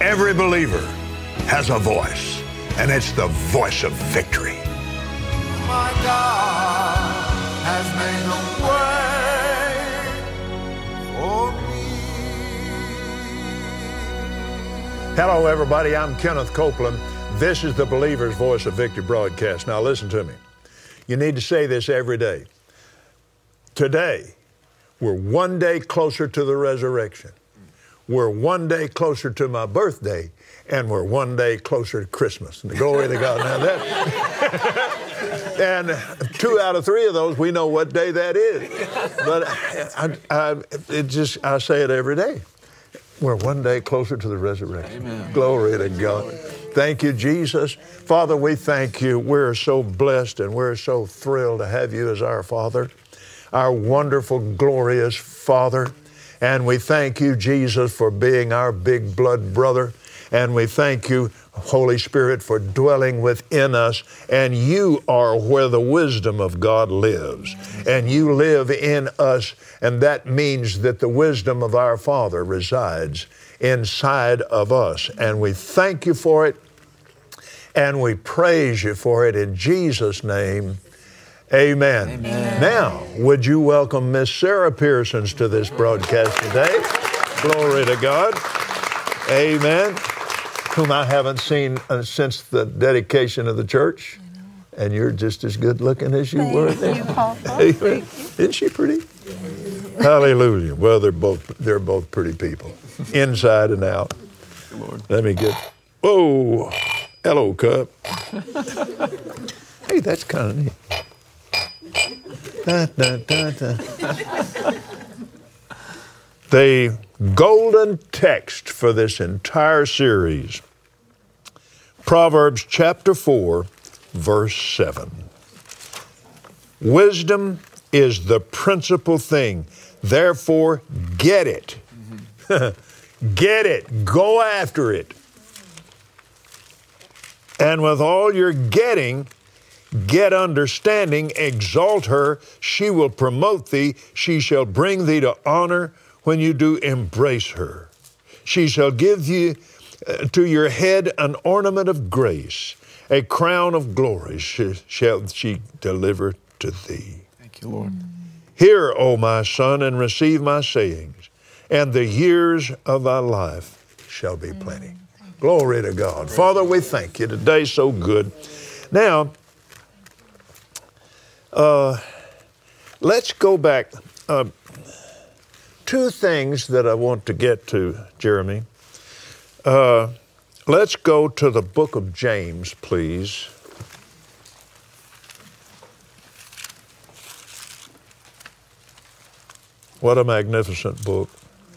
Every believer has a voice, and it's the voice of victory. My God has made a way for me. Hello, everybody. I'm Kenneth Copeland. This is the Believer's Voice of Victory broadcast. Now, listen to me. You need to say this every day. Today, we're one day closer to the resurrection. We're one day closer to my birthday, and we're one day closer to Christmas. And glory to God. Now that, and 2 out of 3 of those, we know what day that is. But I say it every day. We're one day closer to the resurrection. Amen. Glory to God. Thank you, Jesus. Father, we thank you. We're so blessed and we're so thrilled to have you as our Father, our wonderful, glorious Father. And we thank you, Jesus, for being our big blood brother. And we thank you, Holy Spirit, for dwelling within us. And you are where the wisdom of God lives. And you live in us. And that means that the wisdom of our Father resides inside of us. And we thank you for it. And we praise you for it in Jesus' name. Amen. Amen. Now, would you welcome Miss Sarah Pearsons to this broadcast today? Glory to God. Amen. Whom I haven't seen since the dedication of the church. And you're just as good looking as you were then. Thank you, Papa. Amen. Isn't she pretty? Hallelujah. Well, they're both pretty people, inside and out. Lord. Let me get. Whoa. Hello, Cup. Hey, that's kind of neat. The golden text for this entire series, Proverbs chapter 4, verse 7. Wisdom is the principal thing. Therefore, get it. Get it. Go after it. And with all you're getting, get understanding, exalt her, she will promote thee, she shall bring thee to honor when you do embrace her. She shall give you to your head an ornament of grace, a crown of glory shall she deliver to thee. Thank you, Lord. Hear, O my son, and receive my sayings, and the years of thy life shall be plenty. Glory to God. Father, we thank you. Today's so good. Now, let's go back. 2 things that I want to get to, Jeremy. Let's go to the book of James, please. What a magnificent book.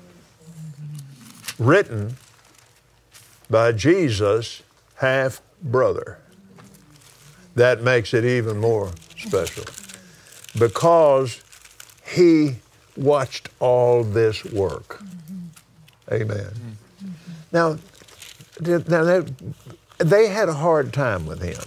Written by Jesus' half-brother. That makes it even more special because he watched all this work. Amen. Now, they had a hard time with him.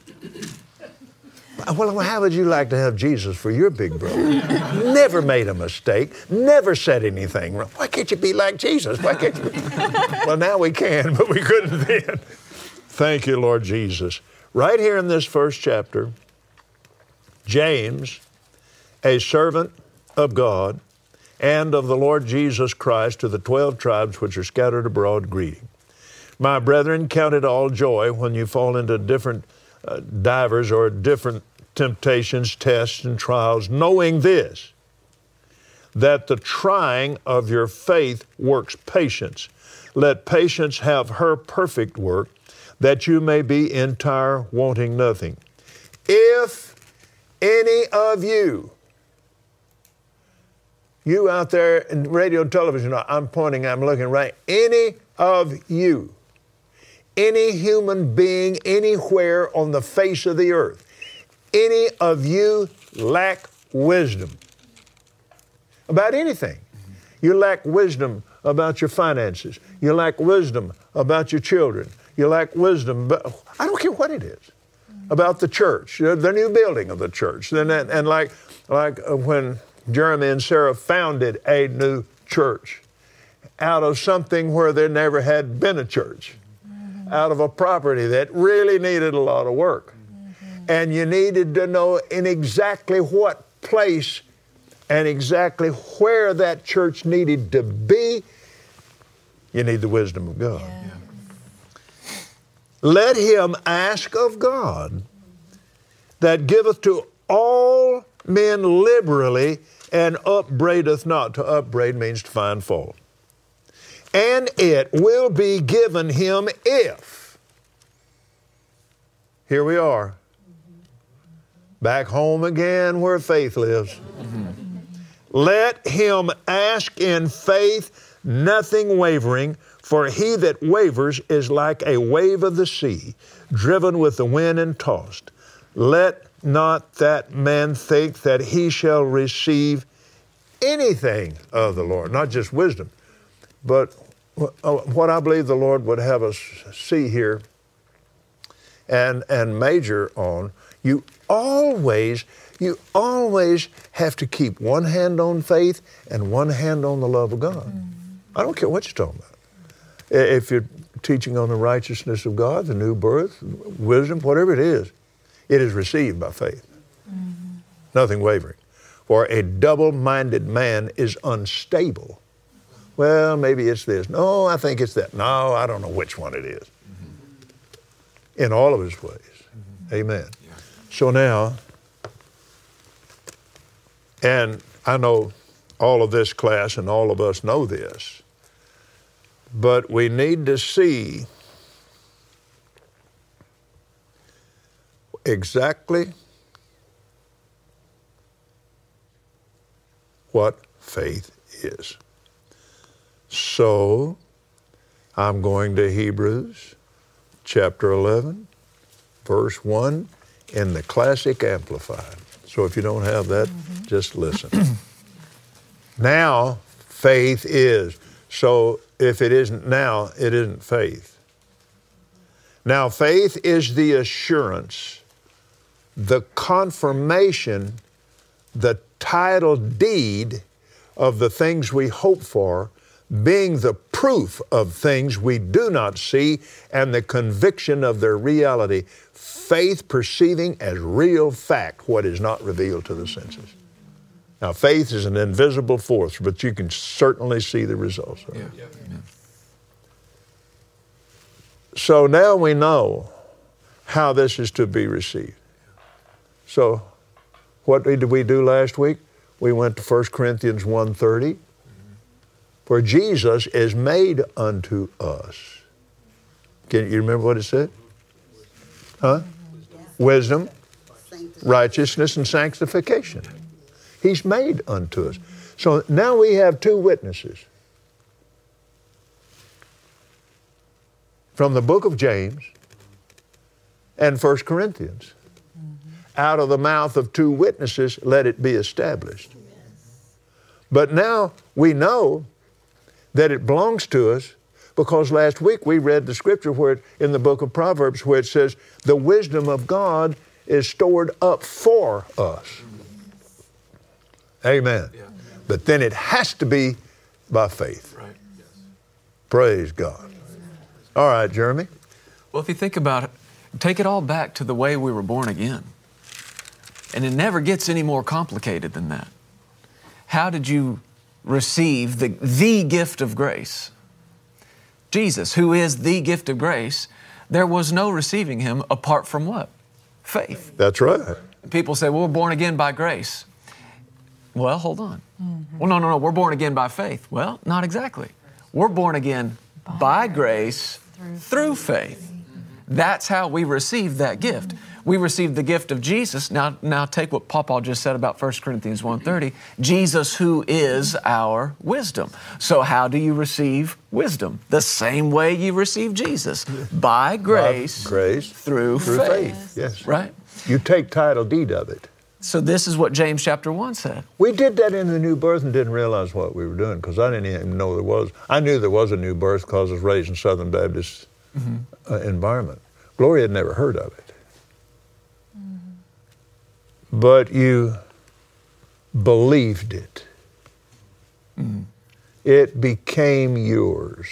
Well, how would you like to have Jesus for your big brother? Never made a mistake, never said anything wrong. Why can't you be like Jesus? Why can't you? Well, now we can, but we couldn't then. Thank you, Lord Jesus. Right here in this first chapter, James, a servant of God and of the Lord Jesus Christ, to the 12 tribes which are scattered abroad, greeting. My brethren, count it all joy when you fall into different divers or different temptations, tests, and trials, knowing this, that the trying of your faith works patience. Let patience have her perfect work, that you may be entire, wanting nothing. If any of you out there in radio and television, I'm looking right, any of you, any human being anywhere on the face of the earth, any of you lack wisdom about anything. You lack wisdom about your finances. You lack wisdom about your children. You lack wisdom, I don't care what it is, about the church, the new building of the church. And like when Jeremy and Sarah founded a new church, out of something where there never had been a church, out of a property that really needed a lot of work. And you needed to know in exactly what place and exactly where that church needed to be. You need the wisdom of God. Yeah. Let him ask of God that giveth to all men liberally and upbraideth not. To upbraid means to find fault. And it will be given him if. Here we are. Back home again where faith lives. Let him ask in faith, nothing wavering, for he that wavers is like a wave of the sea, driven with the wind and tossed. Let not that man think that he shall receive anything of the Lord, not just wisdom, but what I believe the Lord would have us see here and major on, you always have to keep one hand on faith and one hand on the love of God. I don't care what you're talking about. If you're teaching on the righteousness of God, the new birth, wisdom, whatever it is received by faith. Nothing wavering. For a double-minded man is unstable. Well, maybe it's this. No, I think it's that. No, I don't know which one it is. In all of his ways. Amen. Yeah. So now, and I know all of this class and all of us know this, but we need to see exactly what faith is. So, I'm going to Hebrews chapter 11, verse 1 in the Classic Amplified. So if you don't have that, just listen. Now, faith is. So if it isn't now, it isn't faith. Now, faith is the assurance, the confirmation, the title deed of the things we hope for, being the proof of things we do not see and the conviction of their reality. Faith perceiving as real fact what is not revealed to the senses. Now, faith is an invisible force, but you can certainly see the results of it. Yeah. Yeah. So now we know how this is to be received. So what did we do last week? We went to 1 Corinthians 1:30. For Jesus is made unto us. Can you remember what it said? Huh? Wisdom, righteousness, and sanctification. He's made unto us. So now we have two witnesses. From the book of James and 1 Corinthians. Out of the mouth of two witnesses, let it be established. But now we know that it belongs to us because last week we read the scripture where in the book of Proverbs where it says, the wisdom of God is stored up for us. Amen. Yeah. But then it has to be by faith. Right. Yes. Praise God. All right, Jeremy. Well, if you think about it, take it all back to the way we were born again. And it never gets any more complicated than that. How did you receive the gift of grace? Jesus, who is the gift of grace, there was no receiving him apart from what? Faith. That's right. People say, well, we're born again by grace. Well, hold on. Well, no, we're born again by faith. Well, not exactly. We're born again by grace through faith. That's how we receive that gift. We receive the gift of Jesus. Now take what Papa just said about 1 Corinthians 1:30. Jesus, who is our wisdom. So how do you receive wisdom? The same way you receive Jesus. By grace, through faith. Yes. Right? You take title deed of it. So this is what James chapter 1 said. We did that in the new birth and didn't realize what we were doing because I didn't even know there was. I knew there was a new birth because I was raised in Southern Baptist environment. Gloria had never heard of it. But you believed it. It became yours.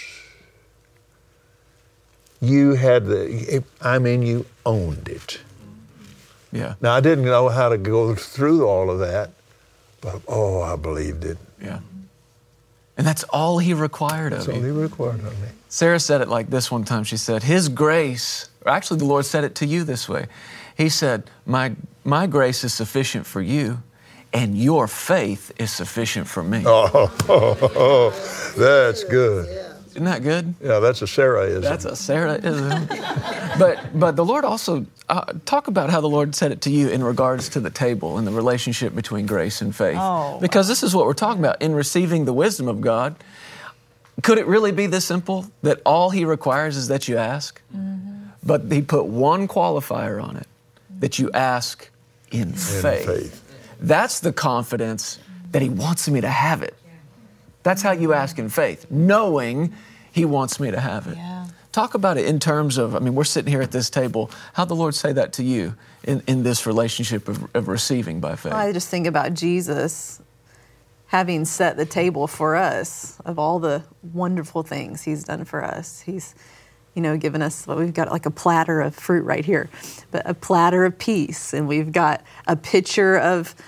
You had you owned it. Yeah. Now, I didn't know how to go through all of that, but I believed it. Yeah. And that's all He required of you. That's all He required of me. Sarah said it like this one time. She said, His grace, or actually the Lord said it to you this way. He said, my grace is sufficient for you, and your faith is sufficient for me. Oh, that's good. Isn't that good? Yeah, that's a Sarah-ism. That's a Sarah-ism. But the Lord also, talk about how the Lord said it to you in regards to the table and the relationship between grace and faith. Oh, because this is what we're talking about. In receiving the wisdom of God, could it really be this simple that all He requires is that you ask? Mm-hmm. But He put one qualifier on it, that you ask in faith. That's the confidence that He wants me to have it. That's how you ask in faith, knowing He wants me to have it. Yeah. Talk about it in terms of, we're sitting here at this table. How'd the Lord say that to you in this relationship of receiving by faith? I just think about Jesus having set the table for us of all the wonderful things He's done for us. He's, given us, we've got like a platter of fruit right here, but a platter of peace, and we've got a pitcher of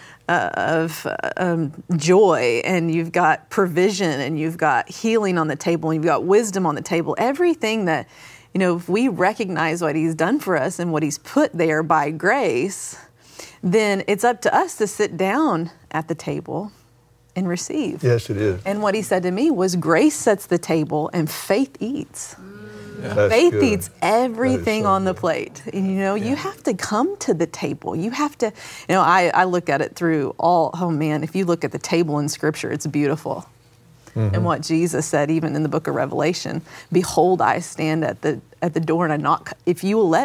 joy, and you've got provision, and you've got healing on the table, and you've got wisdom on the table. Everything that, if we recognize what He's done for us and what He's put there by grace, then it's up to us to sit down at the table and receive. Yes, it is. And what He said to me was, grace sets the table and faith eats. Yeah. Faith eats everything on the plate. And, you have to come to the table. You have to, I look at it through if you look at the table in Scripture, it's beautiful. Mm-hmm. And what Jesus said, even in the book of Revelation, behold, I stand at the door and I knock. If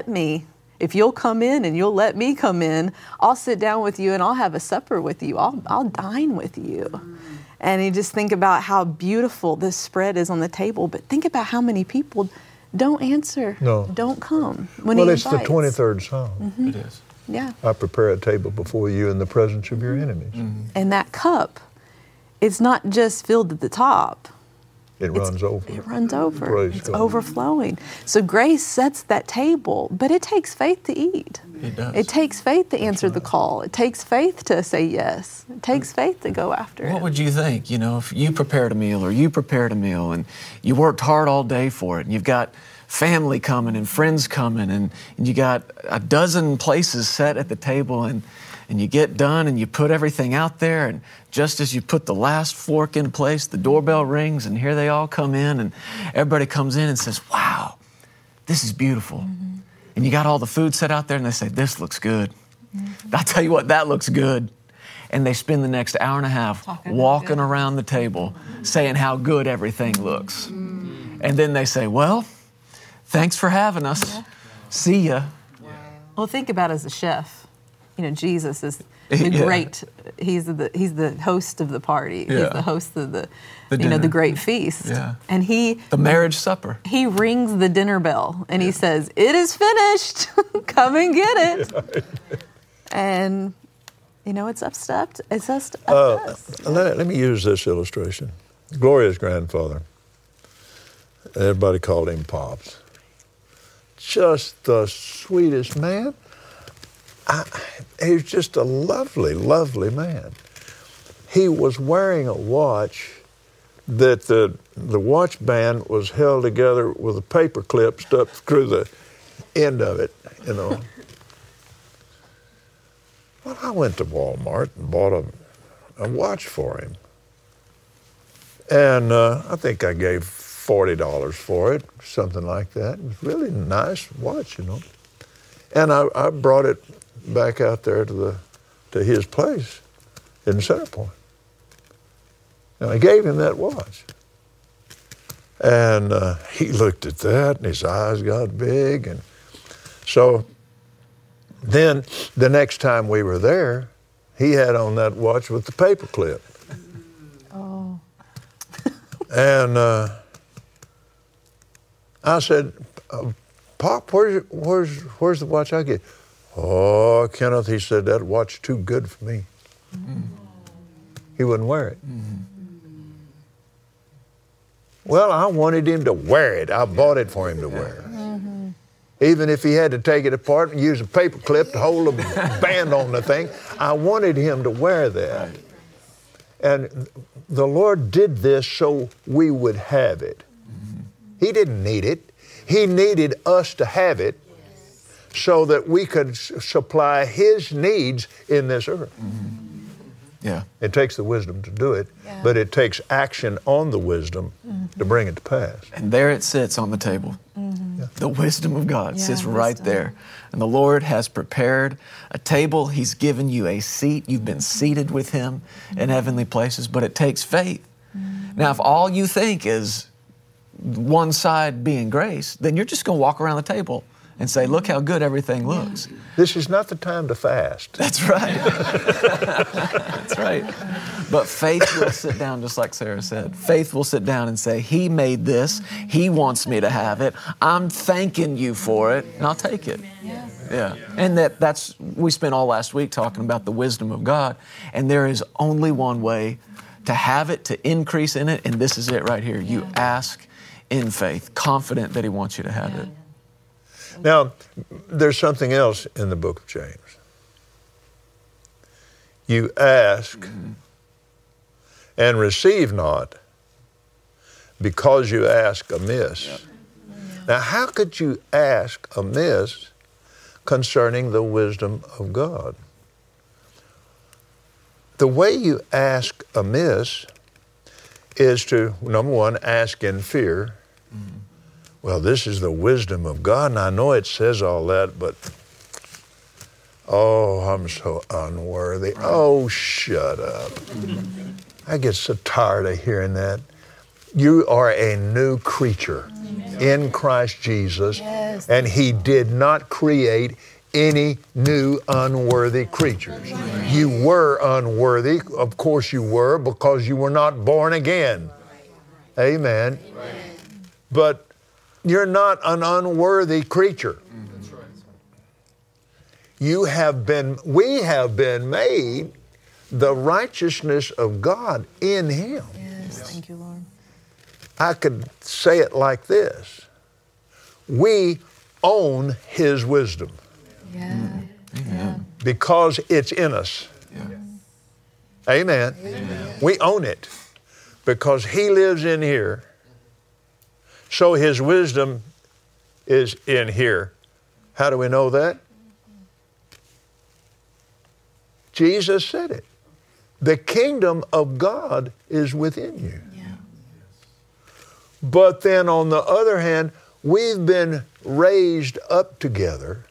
you'll come in and you'll let me come in, I'll sit down with you and I'll have a supper with you. I'll dine with you. And you just think about how beautiful this spread is on the table, but think about how many people don't answer, don't come when He invites. Well, it's the 23rd Psalm. Mm-hmm. It is. Yeah. I prepare a table before you in the presence of your enemies. Mm-hmm. And that cup, it's not just filled to the top. It runs over. It runs over. Praise it's God. Overflowing. So grace sets that table, but it takes faith to eat. It does. It takes faith to answer the call. It takes faith to say yes. It takes faith to go after it. What would you think, if you prepared a meal or you prepared a meal and you worked hard all day for it, and you've got family coming and friends coming and you got a dozen places set at the table, and you get done and you put everything out there, and just as you put the last fork in place, the doorbell rings and here they all come in, and everybody comes in and says, wow, this is beautiful. Mm-hmm. And you got all the food set out there and they say, this looks good. Mm-hmm. I'll tell you what, that looks good. And they spend the next hour and a half walking around the table saying how good everything looks. Mm-hmm. And then they say, well, thanks for having us. Yeah. See ya. Well, think about it as a chef. Jesus is the great. He's the host of the party. Yeah. He's the host of the great feast. Yeah. And the marriage supper. He rings the dinner bell and he says, "It is finished. Come and get it." And it's up to us. Let me use this illustration. Gloria's grandfather. Everybody called him Pops. Just the sweetest man. He was just a lovely, lovely man. He was wearing a watch that the watch band was held together with a paper clip stuck through the end of it, Well, I went to Walmart and bought a watch for him. And I think I gave $40 for it, something like that. It was really a nice watch, And I brought it back out there to his place in Center Point. And I gave him that watch. And he looked at that and his eyes got big. And so then the next time we were there, he had on that watch with the paper clip. Oh. And I said, Pop, where's the watch I get? Oh, Kenneth, he said, that watch too good for me. Mm-hmm. He wouldn't wear it. Mm-hmm. Well, I wanted him to wear it. I bought it for him to wear. Mm-hmm. Even if he had to take it apart and use a paper clip to hold a band on the thing, I wanted him to wear that. Right. And the Lord did this so we would have it. Mm-hmm. He didn't need it. He needed us to have it so that we could supply His needs in this earth. Mm-hmm. Yeah. It takes the wisdom to do it, but it takes action on the wisdom to bring it to pass. And there it sits on the table. Mm-hmm. Yeah. The wisdom of God sits right there. And the Lord has prepared a table. He's given you a seat. You've been seated with Him in heavenly places, but it takes faith. Mm-hmm. Now, if all you think is one side being grace, then you're just going to walk around the table and say, look how good everything looks. This is not the time to fast. That's right. That's right. But faith will sit down, just like Sarah said. Faith will sit down and say, He made this. He wants me to have it. I'm thanking you for it, and I'll take it. Yeah. And that's, we spent all last week talking about the wisdom of God, and there is only one way to have it, to increase in it, and this is it right here. You ask in faith, confident that He wants you to have it. Now, there's something else in the book of James. You ask and receive not because you ask amiss. Yep. Now, how could you ask amiss concerning the wisdom of God? The way you ask amiss is to, number one, ask in fear. Well, this is the wisdom of God, and I know it says all that, but, oh, I'm so unworthy. Oh, shut up. I get so tired of hearing that. You are a new creature in Christ Jesus, and He did not create any new unworthy creatures. You were unworthy. Of course you were, because you were not born again. Amen. But you're not an unworthy creature. We have been made the righteousness of God in Him. Yes, thank you, Lord. I could say it like this. We own His wisdom. Yeah. Because it's in us. Yeah. Amen. We own it because He lives in here. So His wisdom is in here. How do we know that? Jesus said it. The kingdom of God is within you. Yeah. But then on the other hand, we've been raised up together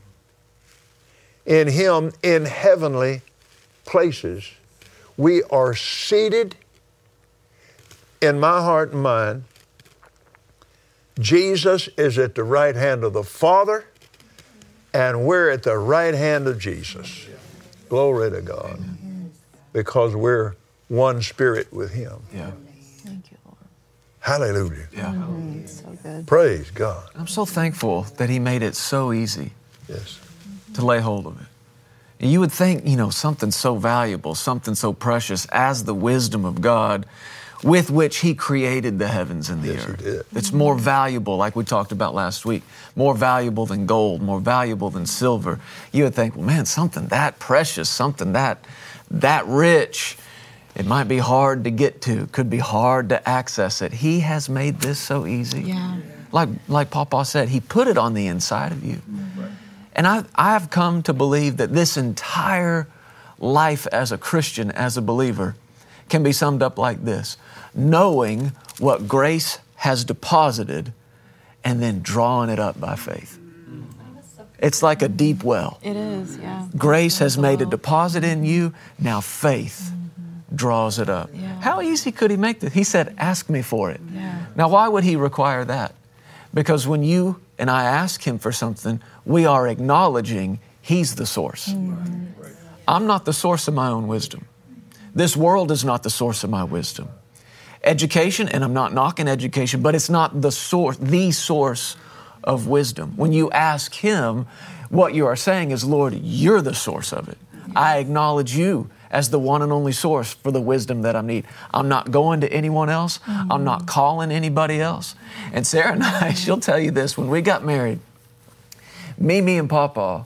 in Him in heavenly places. We are seated in my heart and mind. Jesus is at the right hand of the Father, and we're at the right hand of Jesus. Glory to God. Because we're one spirit with Him. Yeah. Thank you, Lord. Hallelujah. Yeah. So good. Praise God. I'm so thankful that He made it so easy Yes. to lay hold of it. And you would think, something so valuable, something so precious as the wisdom of God with which He created the heavens and the earth. He did. It's more valuable, like we talked about last week, more valuable than gold, more valuable than silver. You would think, well, man, something that precious, something that rich, it might be hard to get to, could be hard to access it. He has made this so easy. Yeah. Like Papa said, He put it on the inside of you. Right. And I've come to believe that this entire life as a Christian, as a believer, can be summed up like this: knowing what grace has deposited and then drawing it up by faith. It's like a deep well. It is, yeah. Grace has made a deposit in you. Now faith draws it up. Yeah. How easy could He make this? He said, ask me for it. Yeah. Now, why would He require that? Because when you and I ask Him for something, we are acknowledging He's the source. I'm not the source of my own wisdom. This world is not the source of my wisdom. Education, and I'm not knocking education, but it's not the source of wisdom. When you ask Him, what you are saying is, Lord, You're the source of it. I acknowledge You as the one and only source for the wisdom that I need. I'm not going to anyone else. I'm not calling anybody else. And Sarah and I, she'll tell you this, when we got married, Mimi and Papa,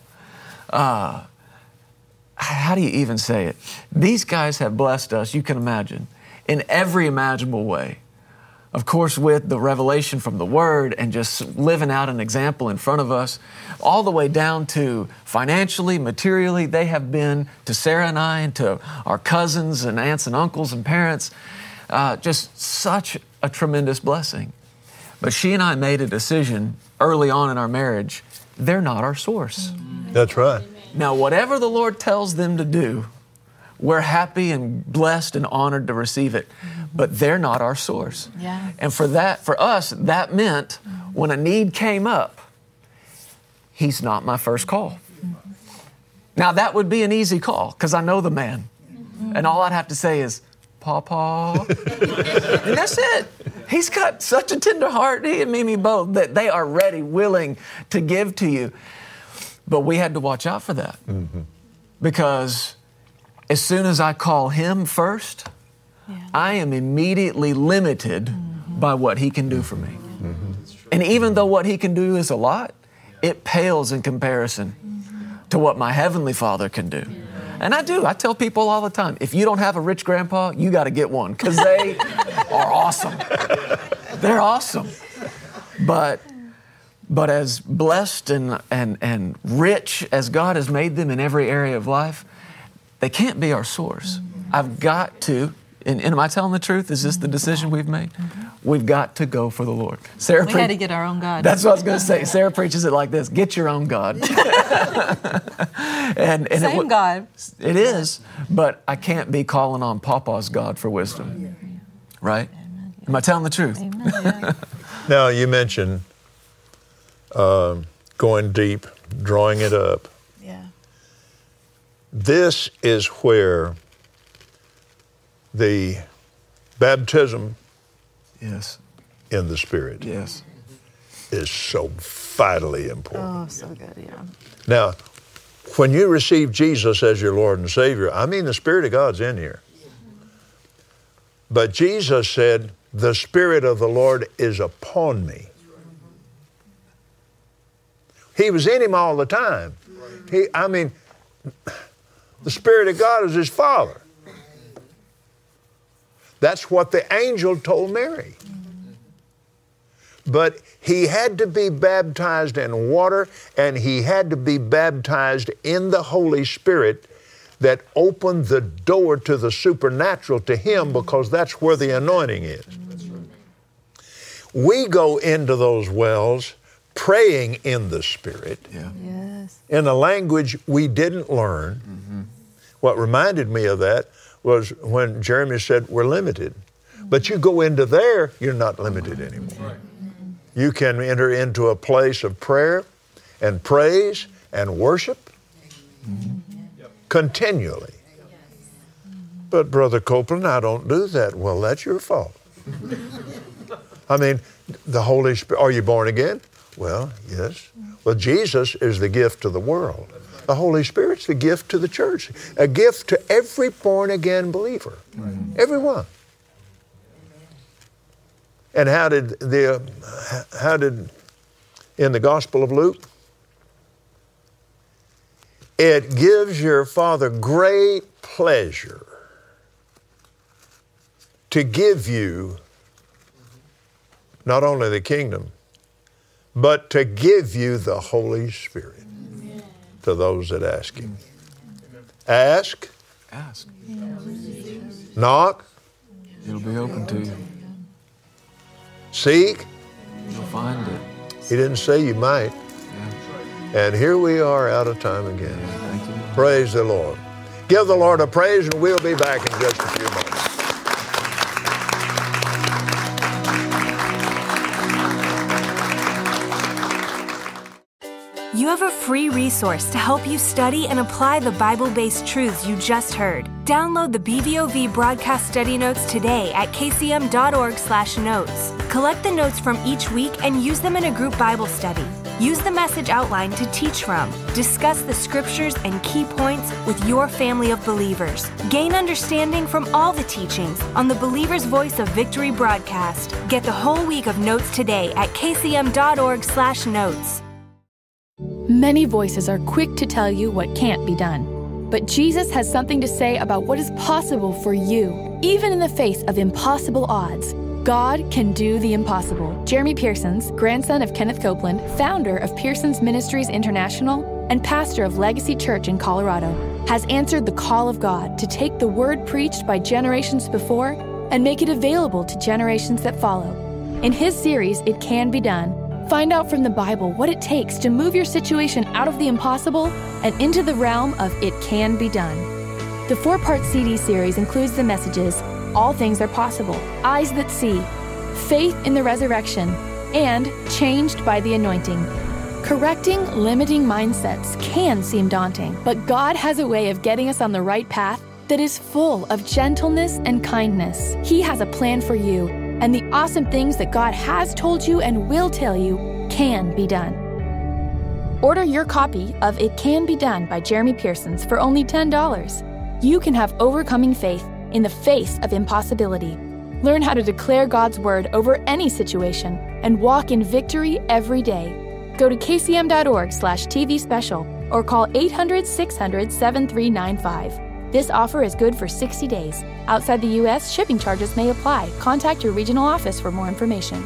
how do you even say it? These guys have blessed us, you can imagine, in every imaginable way. Of course, with the revelation from the Word and just living out an example in front of us, all the way down to financially, materially, they have been to Sarah and I and to our cousins and aunts and uncles and parents, just such a tremendous blessing. But she and I made a decision early on in our marriage, they're not our source. That's right. Now, whatever the Lord tells them to do, we're happy and blessed and honored to receive it, but they're not our source. Yeah. And for us, that meant when a need came up, He's not my first call. Now, that would be an easy call because I know the man. And all I'd have to say is, Papa. And that's it. He's got such a tender heart, he and Mimi both, that they are ready, willing to give to you. But we had to watch out for that. Because as soon as I call him first, I am immediately limited by what he can do for me. And even though what he can do is a lot, it pales in comparison to what my Heavenly Father can do. And I tell people all the time, if you don't have a rich grandpa, you got to get one because they are awesome. They're awesome. But as blessed and rich as God has made them in every area of life, they can't be our source. I've got to, and am I telling the truth? Is this the decision we've made? We've got to go for the Lord. Sarah, we had to get our own God. That's what I was going to say. Sarah preaches it like this: get your own God. and Same God. It is, but I can't be calling on Papa's God for wisdom. Right? Am I telling the truth? Amen. Now, you mentioned going deep, drawing it up. Yeah. This is where the baptism Yes. in the Spirit Yes. is so vitally important. Oh, so good, yeah. Now, when you receive Jesus as your Lord and Savior, I mean the Spirit of God's in here. But Jesus said, the Spirit of the Lord is upon me. He was in him all the time. The Spirit of God is his Father. That's what the angel told Mary. But he had to be baptized in water, and he had to be baptized in the Holy Spirit that opened the door to the supernatural to him, because that's where the anointing is. We go into those wells praying in the Spirit, Yes. in a language we didn't learn. What reminded me of that was when Jeremy said, we're limited. But you go into there, you're not limited anymore. You can enter into a place of prayer and praise and worship continually. But Brother Copeland, I don't do that. Well, that's your fault. I mean, the Holy Spirit, are you born again? Well, yes. Well, Jesus is the gift to the world. The Holy Spirit's the gift to the church, a gift to every born-again believer, everyone. And how did in the Gospel of Luke? It gives your Father great pleasure to give you not only the kingdom, but to give you the Holy Spirit to those that ask Him. Ask. Ask. Knock. It'll be open to you. Seek. You'll find it. He didn't say you might. Yeah. And here we are out of time again. Thank you. Praise the Lord. Give the Lord a praise, and we'll be back in just a few moments. You have a free resource to help you study and apply the Bible-based truths you just heard. Download the BVOV broadcast study notes today at kcm.org/notes. Collect the notes from each week and use them in a group Bible study. Use the message outline to teach from. Discuss the scriptures and key points with your family of believers. Gain understanding from all the teachings on the Believer's Voice of Victory broadcast. Get the whole week of notes today at kcm.org/notes. Many voices are quick to tell you what can't be done. But Jesus has something to say about what is possible for you, even in the face of impossible odds. God can do the impossible. Jeremy Pearsons, grandson of Kenneth Copeland, founder of Pearsons Ministries International, and pastor of Legacy Church in Colorado, has answered the call of God to take the word preached by generations before and make it available to generations that follow. In his series, It Can Be Done, find out from the Bible what it takes to move your situation out of the impossible and into the realm of It Can Be Done. The 4-part CD series includes the messages, All Things Are Possible, Eyes That See, Faith in the Resurrection, and Changed by the Anointing. Correcting limiting mindsets can seem daunting, but God has a way of getting us on the right path that is full of gentleness and kindness. He has a plan for you, and the awesome things that God has told you and will tell you can be done. Order your copy of It Can Be Done by Jeremy Pearsons for only $10. You can have overcoming faith in the face of impossibility. Learn how to declare God's word over any situation and walk in victory every day. Go to kcm.org/TV special or call 800-600-7395. This offer is good for 60 days. Outside the U.S., shipping charges may apply. Contact your regional office for more information.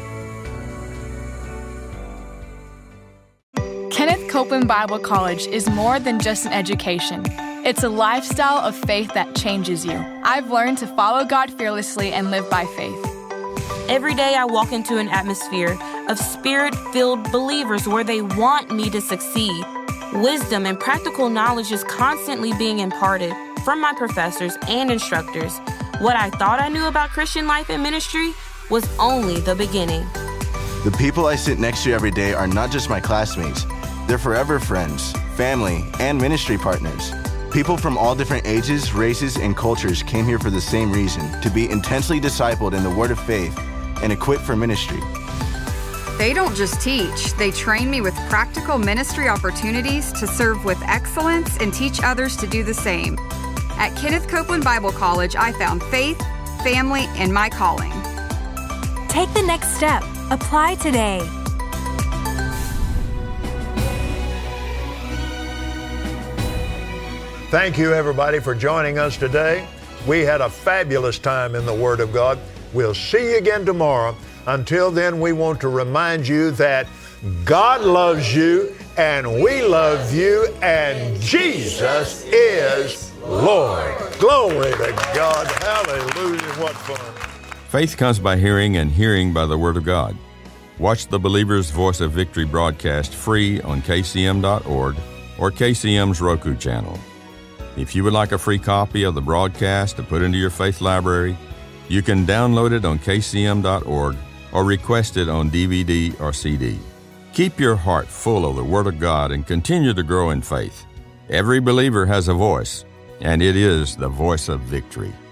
Kenneth Copeland Bible College is more than just an education. It's a lifestyle of faith that changes you. I've learned to follow God fearlessly and live by faith. Every day I walk into an atmosphere of spirit-filled believers where they want me to succeed. Wisdom and practical knowledge is constantly being imparted from my professors and instructors. What I thought I knew about Christian life and ministry was only the beginning. The people I sit next to every day are not just my classmates. They're forever friends, family, and ministry partners. People from all different ages, races, and cultures came here for the same reason, to be intensely discipled in the Word of faith and equipped for ministry. They don't just teach, they train me with practical ministry opportunities to serve with excellence and teach others to do the same. At Kenneth Copeland Bible College, I found faith, family, and my calling. Take the next step. Apply today. Thank you, everybody, for joining us today. We had a fabulous time in the Word of God. We'll see you again tomorrow. Until then, we want to remind you that God loves you, and we love you, and Jesus is Lord. Glory to God. Hallelujah. What fun. Faith comes by hearing, and hearing by the Word of God. Watch the Believer's Voice of Victory broadcast free on kcm.org or KCM's Roku channel. If you would like a free copy of the broadcast to put into your faith library, you can download it on kcm.org or request it on DVD or CD. Keep your heart full of the Word of God and continue to grow in faith. Every believer has a voice, and it is the voice of victory.